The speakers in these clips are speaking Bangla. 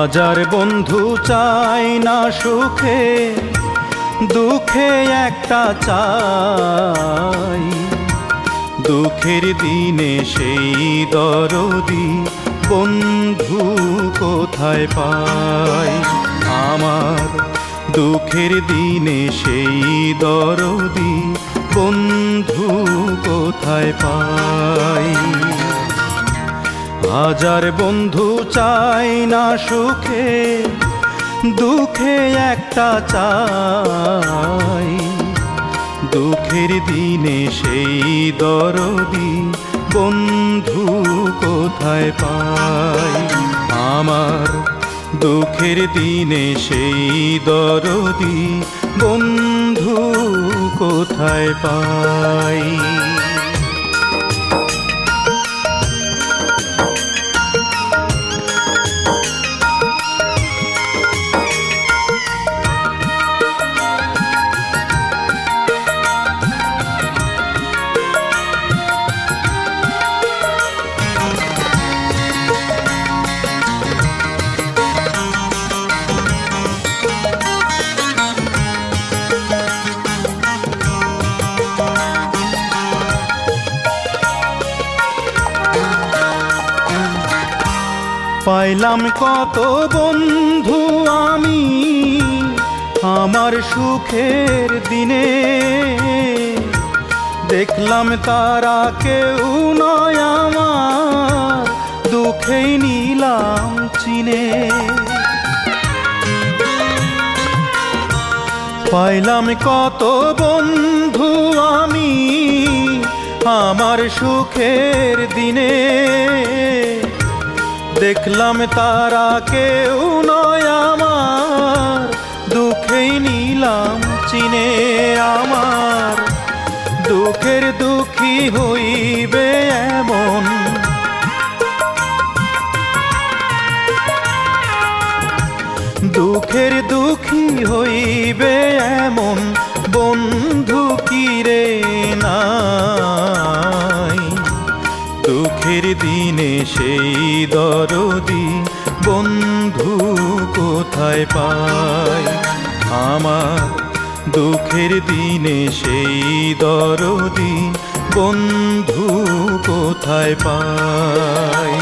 হাজার বন্ধু চাই না সুখে, দুঃখে একটা চাই। দুঃখের দিনে সেই দরদি বন্ধু কোথায় পাই। আমার দুঃখের দিনে সেই দরদি বন্ধু কোথায় পাই। হাজার বন্ধু চাই না সুখে, দুঃখে একটা চাই। দুঃখের দিনে সেই দরদি বন্ধু কোথায় পাই। আমার দুঃখের দিনে সেই দরদি বন্ধু কোথায় পাই। পাইলাম কত বন্ধু আমি আমার সুখের দিনে, দেখলাম তারা কেউ নয় আমার দুঃখেই নিলাম চিনে। পাইলাম কত বন্ধু আমি আমার সুখের দিনে, দেখলাম তারা কেউ নয় আমার দুঃখেই নিলাম চিনে। আমার দুঃখের দুঃখী হইবে এমন, দুঃখের দুঃখী হইবে এমন বন্ধু কি রে নাই। দুঃখের দিনে সেই দরদি বন্ধু কোথায় পাই। আমার দুঃখের দিনে সেই দরদি বন্ধু কোথায় পাই।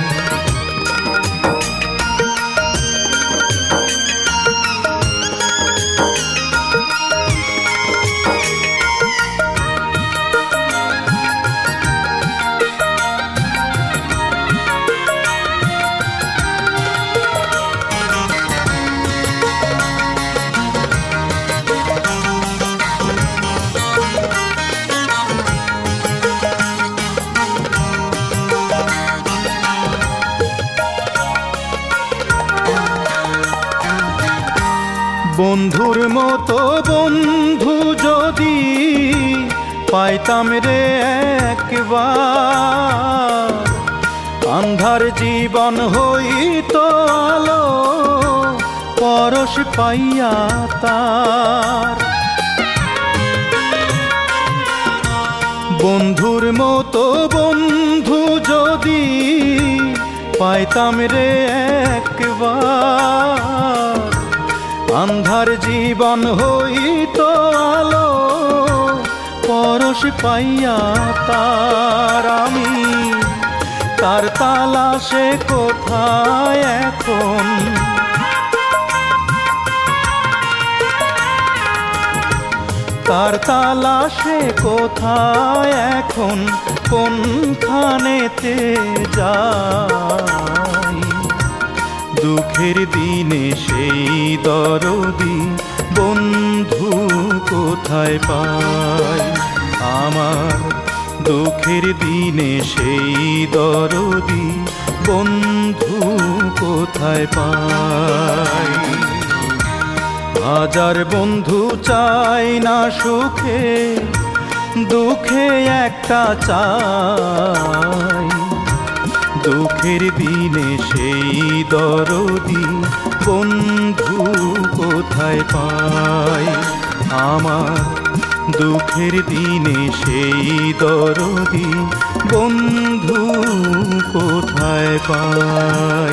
বন্ধুর মতো বন্ধু যদি পাইতাম রে একবার, আন্ধার জীবন হইতো আলো পরশ পাইয়া তার। বন্ধুর মতো বন্ধু যদি পাইতাম রে একবার, আন্ধার জীবন হইতো আলো পরশ পাইয়া তার। আমি তার তালাশে কোথায় এখন, তার তালাশে কোথায় এখন, কোনখানেতে যাই। দুঃখের দিনে সেই দরদি বন্ধু কোথায় পাই। আমার দুঃখের দিনে সেই দরদি বন্ধু কোথায় পাই। হাজার বন্ধু চাই না সুখে, দুঃখে একটা চাই। দুঃখের দিনে সেই দরদি বন্ধু কোথায় পাই। আমার দুঃখের দিনে সেই দরদি বন্ধু কোথায় পাই।